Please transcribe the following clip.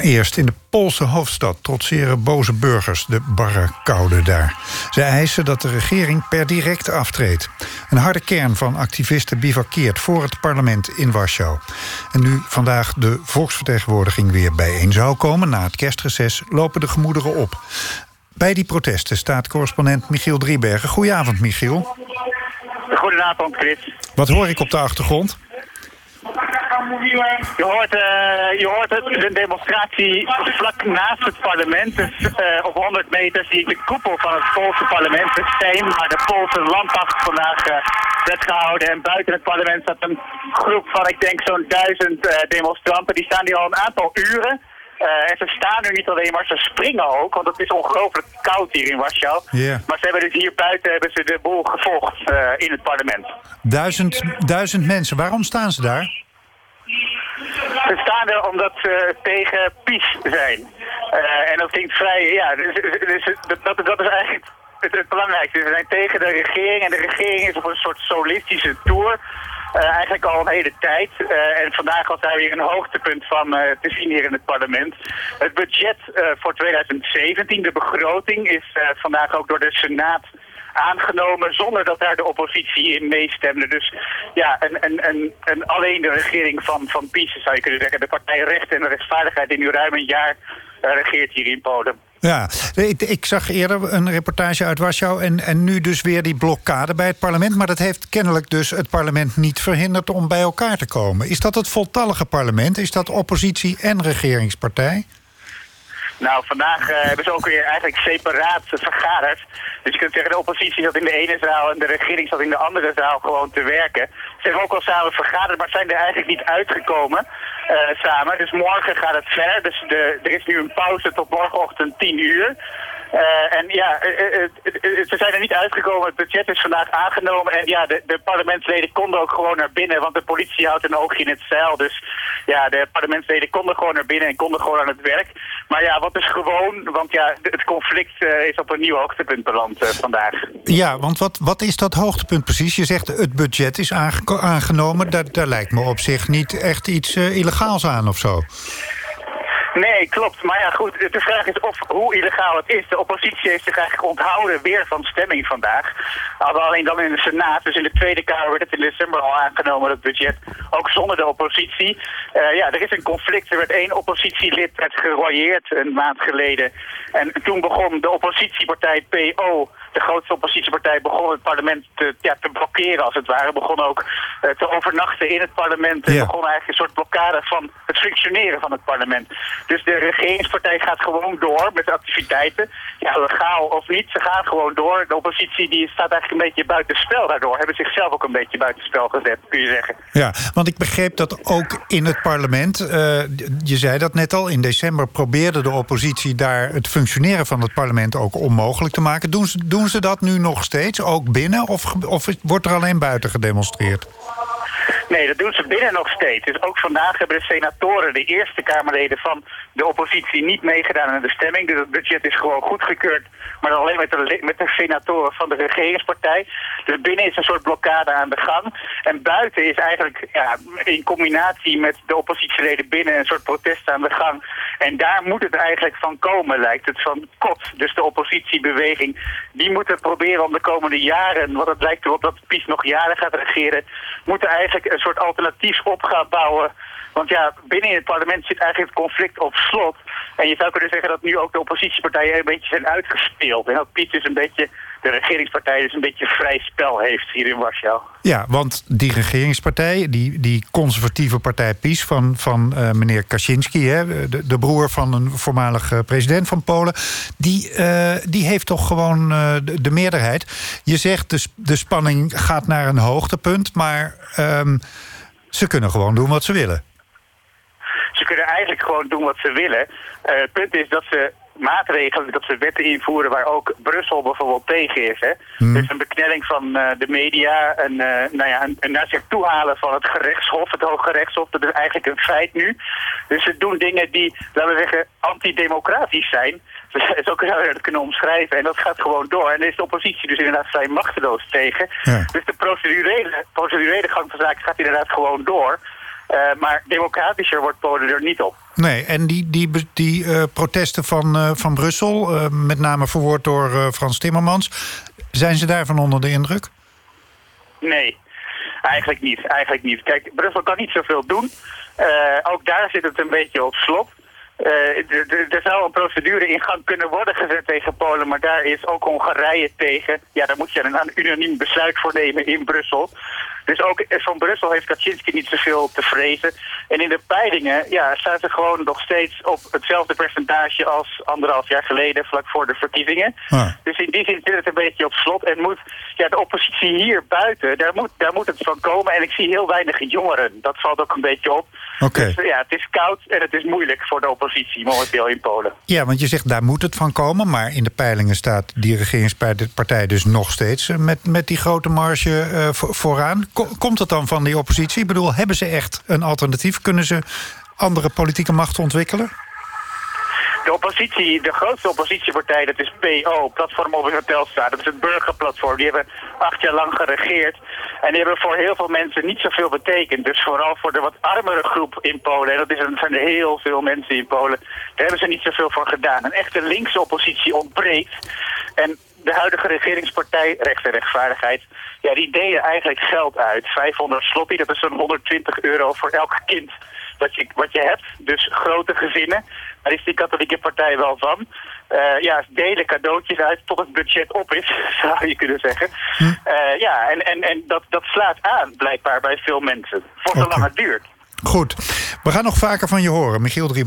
Eerst in de Poolse hoofdstad trotseren boze burgers de barre koude daar. Ze eisen dat de regering per direct aftreedt. Een harde kern van activisten bivakkeert voor het parlement in Warschau. En nu vandaag de volksvertegenwoordiging weer bijeen zou komen, na het kerstreces lopen de gemoederen op. Bij die protesten staat correspondent Michiel Driebergen. Goedenavond, Michiel. Goedenavond, Chris. Wat hoor ik op de achtergrond? Je hoort een demonstratie vlak naast het parlement. Dus op 100 meter zie ik de koepel van het Poolse parlement, het Sejm, waar de Poolse landmacht vandaag werd gehouden. En buiten het parlement staat een groep van, ik denk, zo'n 1000 demonstranten. Die staan hier al een aantal uren. En ze staan nu niet alleen, maar ze springen ook, want het is ongelooflijk koud hier in Warschau. Yeah. Maar ze hebben dus hier buiten de boel gevolgd in het parlement. 1000 mensen, waarom staan ze daar? Ze staan er omdat ze tegen PiS zijn. En dat klinkt vrij, ja, dat is eigenlijk het belangrijkste. We zijn tegen de regering en de regering is op een soort solistische tour. Eigenlijk al een hele tijd. En vandaag was daar weer een hoogtepunt van te zien hier in het parlement. Het budget voor 2017, de begroting, is vandaag ook door de Senaat aangenomen zonder dat daar de oppositie in meestemde. Dus ja, en alleen de regering van PiS, zou je kunnen zeggen. De partij Recht en Rechtvaardigheid die nu ruim een jaar regeert hier in Polen. Ja, ik zag eerder een reportage uit Warschau en nu dus weer die blokkade bij het parlement. Maar dat heeft kennelijk dus het parlement niet verhinderd om bij elkaar te komen. Is dat het voltallige parlement? Is dat oppositie en regeringspartij? Nou, vandaag hebben ze ook weer eigenlijk separaat vergaderd. Dus je kunt zeggen, de oppositie zat in de ene zaal en de regering zat in de andere zaal gewoon te werken. Ze hebben ook al samen vergaderd, maar zijn er eigenlijk niet uitgekomen samen. Dus morgen gaat het verder. Dus er is nu een pauze tot morgenochtend 10 uur. En ja, ze zijn er niet uitgekomen. Het budget is vandaag aangenomen. En ja, de parlementsleden konden ook gewoon naar binnen. Want de politie houdt een oogje in het zeil. Dus ja, de parlementsleden konden gewoon naar binnen en konden gewoon aan het werk. Maar ja, wat is gewoon? Want ja, het conflict is op een nieuw hoogtepunt beland vandaag. Ja, want wat is dat hoogtepunt precies? Je zegt het budget is aangenomen. Daar lijkt me op zich niet echt iets illegaals aan of zo. Nee, klopt. Maar ja, goed, de vraag is hoe illegaal het is. De oppositie heeft zich eigenlijk onthouden weer van stemming vandaag. Alleen dan in de Senaat. Dus in de Tweede Kamer werd het in december al aangenomen, dat budget. Ook zonder de oppositie. Ja, er is een conflict. Er werd 1 oppositielid gerooieerd een maand geleden. En toen begon de oppositiepartij PO, de grootste oppositiepartij, begon het parlement te blokkeren als het ware. Begon ook te overnachten in het parlement. En begon eigenlijk een soort blokkade van het functioneren van het parlement. Dus de regeringspartij gaat gewoon door met de activiteiten. Ja, legaal of niet, ze gaan gewoon door. De oppositie die staat eigenlijk een beetje buitenspel daardoor. Hebben zichzelf ook een beetje buitenspel gezet, kun je zeggen. Ja, want ik begreep dat ook in het parlement, je zei dat net al, in december probeerde de oppositie daar het functioneren van het parlement ook onmogelijk te maken. Doen ze dat nu nog steeds, ook binnen, of wordt er alleen buiten gedemonstreerd? Nee, dat doen ze binnen nog steeds. Dus ook vandaag hebben de senatoren, de Eerste Kamerleden van de oppositie, niet meegedaan aan de stemming. Dus het budget is gewoon goedgekeurd, maar dan alleen met de senatoren van de regeringspartij. Dus binnen is een soort blokkade aan de gang. En buiten is eigenlijk in combinatie met de oppositieleden binnen een soort protest aan de gang. En daar moet het eigenlijk van komen, lijkt het, van KOT. Dus de oppositiebeweging, die moeten proberen om de komende jaren, want het lijkt erop dat PiS nog jaren gaat regeren, moeten eigenlijk een soort alternatief op gaan bouwen. Want ja, binnen in het parlement zit eigenlijk het conflict op slot. En je zou kunnen zeggen dat nu ook de oppositiepartijen een beetje zijn uitgespeeld. En dat PiS dus een beetje, de regeringspartij dus een beetje vrij spel heeft hier in Warschau. Ja, want die regeringspartij, die conservatieve partij PiS van meneer Kaczynski, de broer van een voormalig president van Polen, die heeft toch gewoon de meerderheid. Je zegt de spanning gaat naar een hoogtepunt, maar ze kunnen gewoon doen wat ze willen. Ze kunnen eigenlijk gewoon doen wat ze willen. Het punt is dat ze maatregelen, dat ze wetten invoeren waar ook Brussel bijvoorbeeld tegen is. Hè? Dus een beknelling van de media en naar zich toe halen van het gerechtshof, het Hoge Rechtshof. Dat is eigenlijk een feit nu. Dus ze doen dingen die, laten we zeggen, antidemocratisch zijn. Zo zou je dat kunnen omschrijven. En dat gaat gewoon door. En daar is de oppositie dus inderdaad vrij machteloos tegen. Ja. Dus de procedurele gang van zaken gaat inderdaad gewoon door. Maar democratischer wordt Polen er niet op. Nee, en die protesten van Brussel, met name verwoord door Frans Timmermans, zijn ze daarvan onder de indruk? Nee, eigenlijk niet. Kijk, Brussel kan niet zoveel doen. Ook daar zit het een beetje op slot. Er zou een procedure in gang kunnen worden gezet tegen Polen, maar daar is ook Hongarije tegen. Ja, daar moet je een unaniem besluit voor nemen in Brussel. Dus ook van Brussel heeft Kaczynski niet zoveel te vrezen. En in de peilingen staan ze gewoon nog steeds op hetzelfde percentage als 1,5 jaar geleden, vlak voor de verkiezingen. Dus in die zin zit het een beetje op slot. En moet de oppositie hier buiten, daar moet het van komen. En ik zie heel weinig jongeren. Dat valt ook een beetje op. Okay. Dus het is koud en het is moeilijk voor de oppositie momenteel in Polen. Ja, want je zegt daar moet het van komen, maar in de peilingen staat die regeringspartij dus nog steeds met die grote marge vooraan. Komt het dan van die oppositie? Ik bedoel, hebben ze echt een alternatief? Kunnen ze andere politieke machten ontwikkelen? De oppositie, de grootste oppositiepartij, dat is PO, Platform Open Telstra. Dat is het burgerplatform. Die hebben 8 jaar lang geregeerd. En die hebben voor heel veel mensen niet zoveel betekend. Dus vooral voor de wat armere groep in Polen, en dat zijn er heel veel mensen in Polen, daar hebben ze niet zoveel voor gedaan. Een echte linkse oppositie ontbreekt. En de huidige regeringspartij, Recht en Rechtvaardigheid, die delen eigenlijk geld uit. 500 zloty, dat is zo'n €120 voor elk kind wat je hebt. Dus grote gezinnen. Daar is die katholieke partij wel van. Delen cadeautjes uit tot het budget op is, zou je kunnen zeggen. En dat slaat aan, blijkbaar, bij veel mensen. Voor zolang het duurt. Goed. We gaan nog vaker van je horen, Michiel Drieback.